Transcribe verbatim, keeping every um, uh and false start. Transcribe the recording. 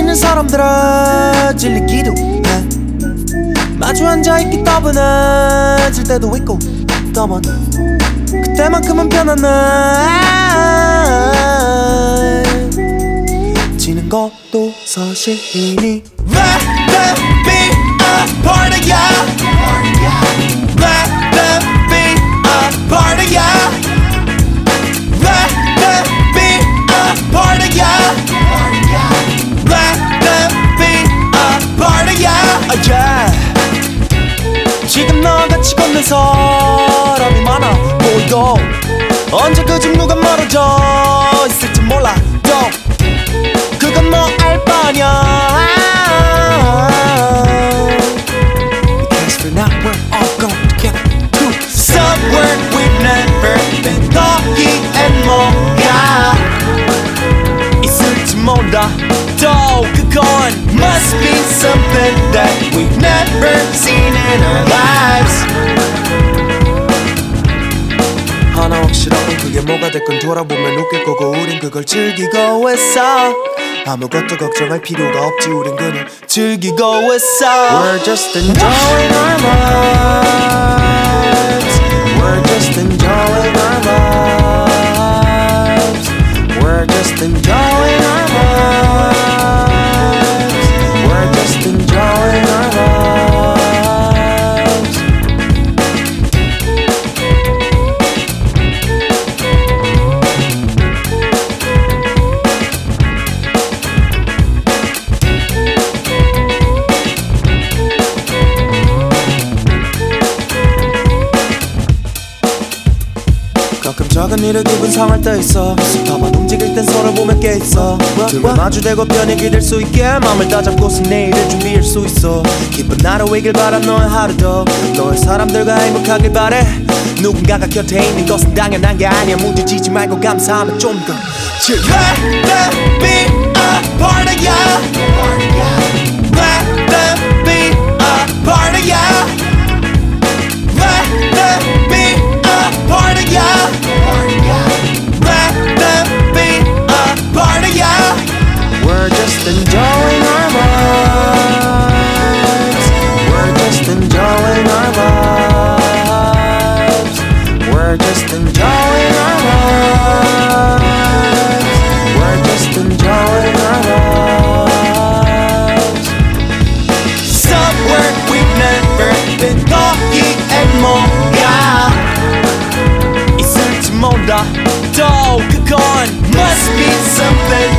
있는 사람들은 질리기도 해. 마주 앉아있기 따분해질 때도 있고 다만 그때만큼은 편한 날 지는 것도 사실이니 Rather be a part of ya Rather be a part of ya Rather be a part of ya Rather be a part of ya oh yeah. 지금 너같이 걷는 사람이 많아 보여 언제 그중 누가 멀어져 있을지 몰라도 그건 뭐 알 바냐 Because for now we're all going together to somewhere we've never been 거기엔 뭔가 있을지 몰라도 그건 must be something that we've never seen in our lives 하나 확실한 건 그게 뭐가 됐건 돌아보면 웃길 거고 우린 그걸 즐기고 있어 아무것도 걱정할 필요가 없지 우린 그냥 즐기고 있어 We're just enjoying our lives We're just enjoying our lives We're just enjoying our lives We're just enjoying our lives 가끔 작은 일에 기분 상할 때 있어 다만 움직일 땐 서로 보며 깨 있어 둘을 마주대고 편히 기댈 수 있게 맘을 다잡고서 내일을 준비할 수 있어 기쁜 하루이길 바라 너의 하루도 너의 사람들과 행복하길 바래 누군가가 곁에 있는 것은 당연한 게 아니야 무뎌지지 말고 감사하면 좀 더 즐겨 Rather be a part of ya Rather be a part of ya Rather be a part of ya Rather be a part of ya We're just enjoying our lives We're just enjoying our lives We're just enjoying our lives We're just enjoying our lives Somewhere we've never been 거기엔 뭔가 있을지 몰라도 그건 must be something